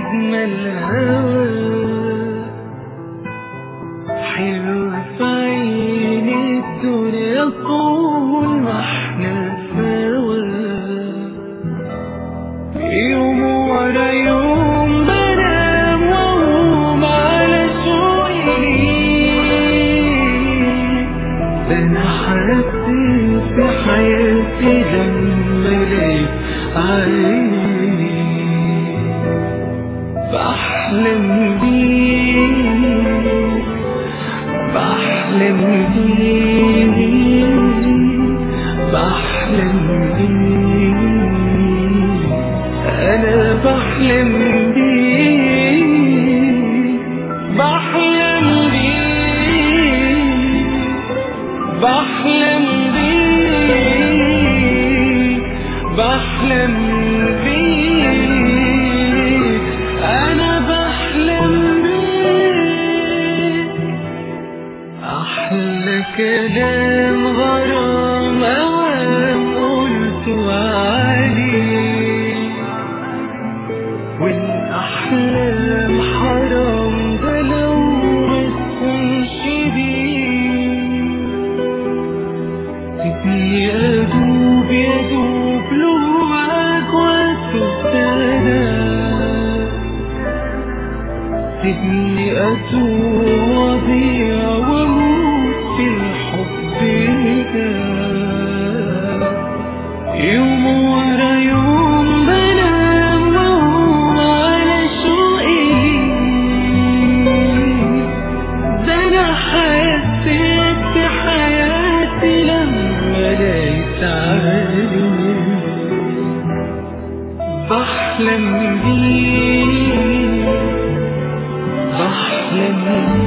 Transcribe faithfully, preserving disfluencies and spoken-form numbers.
أجمل هوا حلو في عيني الدنيا طول ما احنا سوا، يوم ورا يوم بنام واقوم على شوقي ليك. ده انا حسيت في حياتي لما لقيت عيني بحلم بيك بحلم بيك بحلم بيك أنا بحلم بيك بحلم بيك بحلم بيك بحلم بيك أنا بحلم بيك. أحلى كلام غرام أوام قلته عليك، والأحلام حرام ده لو متكونش بيك. سيبني أدوب يدوب له معاك وأتبتدى، سيبني أتوه وأضيع وأموت في الحب ده. يوم ورا يوم بنام وأقوم على شوقي ليك. ده أنا حسيت في حياتي لما لقيت عينيك بحلم بيك بحلم